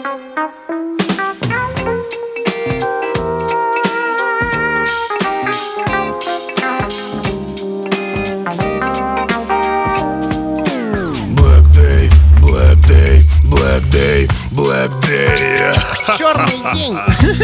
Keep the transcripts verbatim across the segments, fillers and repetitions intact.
Black day, black day. Черный день.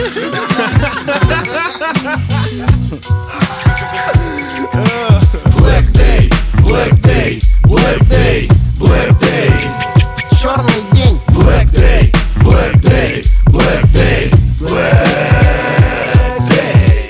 Black day, black day, black day, black day. Черный день. Black day, black day, black day, black day.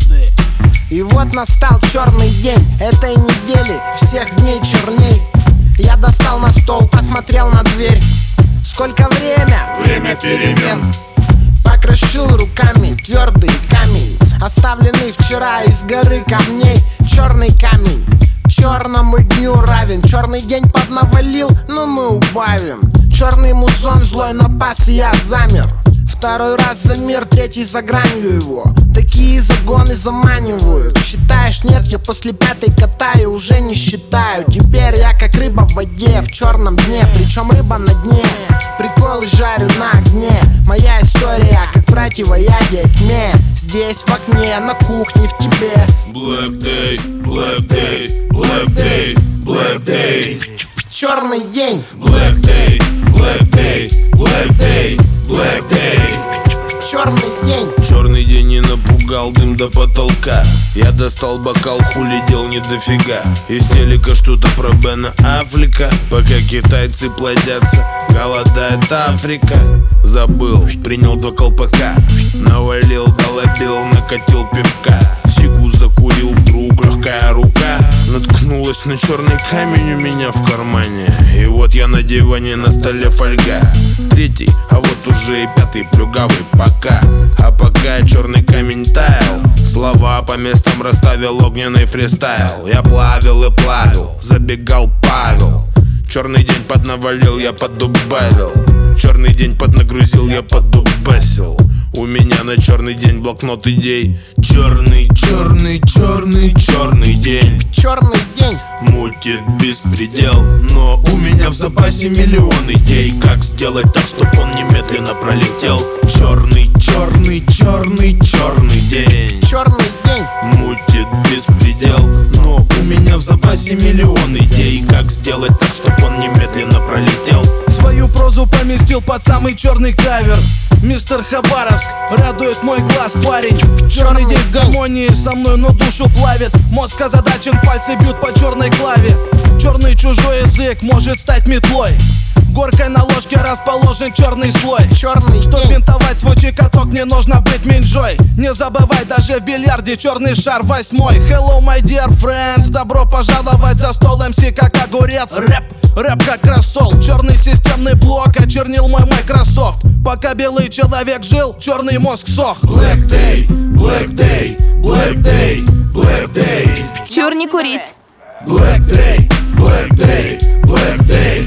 И вот настал черный день этой недели, всех дней черней. Я достал на стол, посмотрел на дверь. Сколько время? Время перемен. Покрошил руками твердый камень, оставленный вчера из горы камней. Черный камень черному дню равен. Черный день поднавалил, но мы убавим. Черный музон злой напас, и я замер. Второй раз за мир, третий за гранью его. Такие загоны заманивают. Считаешь, нет, я после пятой катаю, уже не считаю. Теперь я как рыба в воде, в черном дне. Причем рыба на дне, приколы жарю на огне. Моя история как противоядие тьме. Здесь в окне, на кухне, в тебе. Black day, black day, black day, black day. Черный день. Black day, black day, black day, black day. Черный день. Черный день не напугал, дым до потолка. Я достал бокал, хули дел не дофига. Из телека что-то про Бена Аффлека. Пока китайцы плодятся, голодает Африка. Забыл, принял два колпака. Навалил, долобил, накатил пивка. Сигу закурил, вдруг легкая рука наткнулась на черный камень у меня в кармане. И вот я на диване, на столе фольга. Третий, а вот уже и пятый плюгавый пока. А пока черный камень таял, слова по местам расставил, огненный фристайл. Я плавил и плавил, забегал Павел. Черный день поднавалил, я поддубавил. Черный день поднагрузил, я поддубасил. У меня на черный день блокнот идей. Черный, черный, черный, черный день. Черный день. Мутит беспредел, но у меня в запасе миллион идей. Как сделать так, чтоб он немедленно пролетел. Черный, черный, черный, черный день. Черный день. Мутит беспредел, но у меня в запасе миллион идей. Как сделать так, чтоб он немедленно пролетел. Свою прозу поместил под самый черный кавер. Мистер Хабаровск, радует мой глаз, парень. Черный день в гармонии со мной, но душу плавит. Мозг озадачен, пальцы бьют по черной клаве. Черный чужой язык может стать метлой. Горкой на ложке расположен черный слой. Черный Чтоб день. бинтовать свой чекоток, не нужно быть минджой. Не забывай, даже в бильярде черный шар восьмой. Hello, my dear friends, добро пожаловать за стол. эм си как огурец, рэп, рэп как рассол. Черный системный блок очернил мой Microsoft. Пока белый человек жил, черный мозг сох. Black day, black day, black day, black day. Чур не курить. Black day, black day, black day.